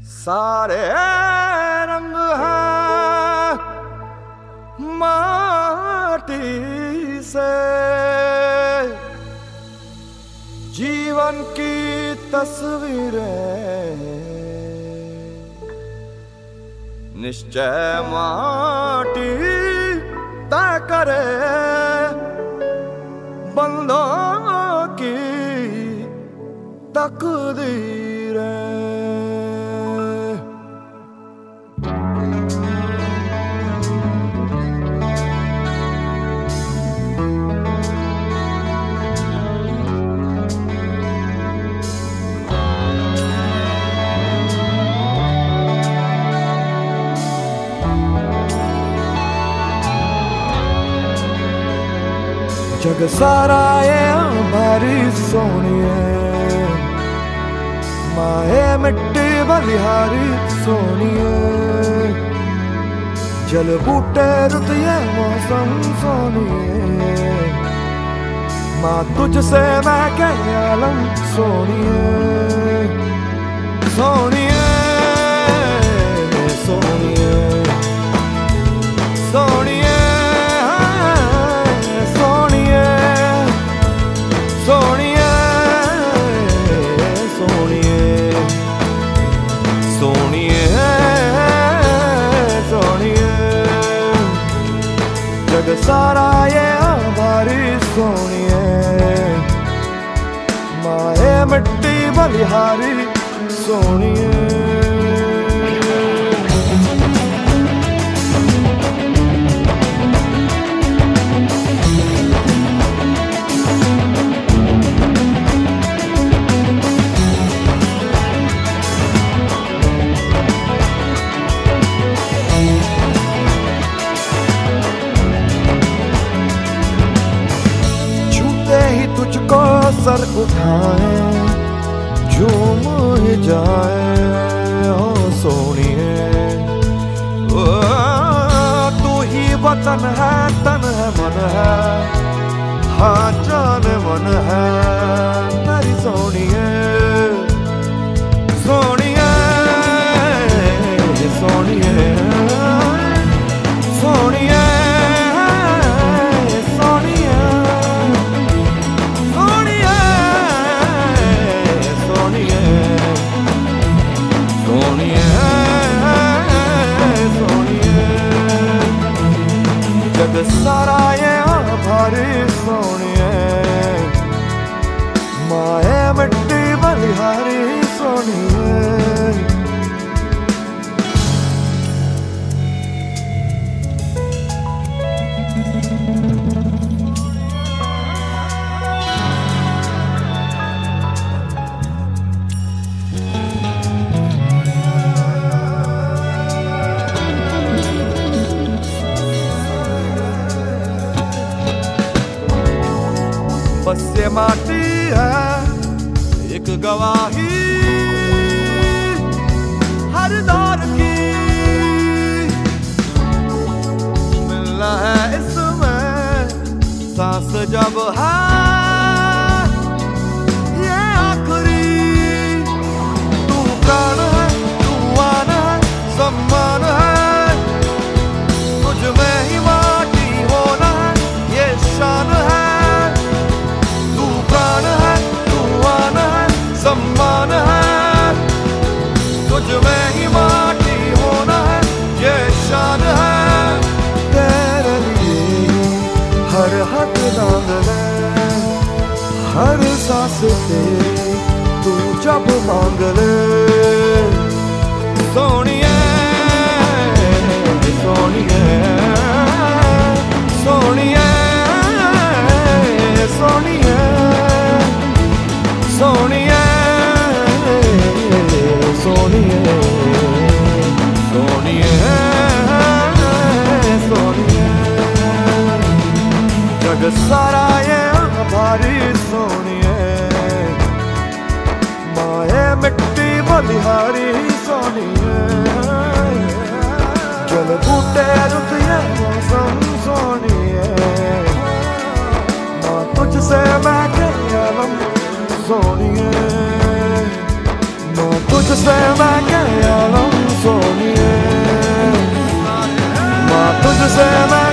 सारे रंग हैं माटी से, जीवन की तस्वीरें निश्चय माटी तय करे बंदों की तकदीरें। जग सारा ये भारी सोनिए, माए मिट्टी बलिहारी सोनिए, जल बूटे रुत ये मौसम सोनिए, माँ तुझसे मैं कह आलम सोनिए, सोनिए सोनिए सोनिए सारा ये भारी सोनिए, माए मिट्टी बलिहारी सोनिए। तुझको सर उठाए झूम ही जाए ओ सोनिए, तू ही वतन है तन है मन है, हाँ जान मन है मेरी सोनिए, सोनिए सोनिए सोनिए सारा ये भारी सोनिए, माए मिट्टी बलिहारी सोनिए। बस ये माटी है एक गवाही हर दौर की, मिलना है इसमें सांस जब है ये आखिरी, तू प्राण है तू आन है सम्मान है, तुझ में ही माटी होना है ये शान है, सम्मान है तुझ में ही माटी होना है ये शान है, तेरे लिए हर हाथ दांग ले, हर सांस तेरी तू जब मांग ले, सोनिए सोनिए सोनिए सोनिए सोनिए सोनिए सोनिए सोनिए, जग सारा ये भारी सोनिए, माए मिट्टी बलिहारी सोनिए, जल बूटे रुत ये मौसम सोनिए, माँ तुझसे मैं कह आलम सोनिए। तुझसे मैं क्या आलम सोनिए, माँ तुझसे मैं